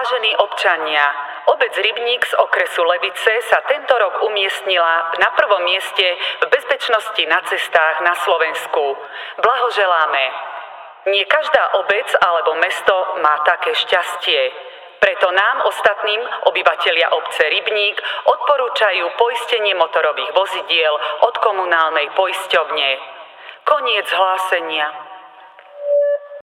Vážení občania, obec Rybník z okresu Levice sa tento rok umiestnila na prvom mieste v bezpečnosti na cestách na Slovensku. Blahoželáme. Nie každá obec alebo mesto má také šťastie. Preto nám, ostatným obyvatelia obce Rybník, odporúčajú poistenie motorových vozidiel od komunálnej poisťovne. Koniec hlásenia.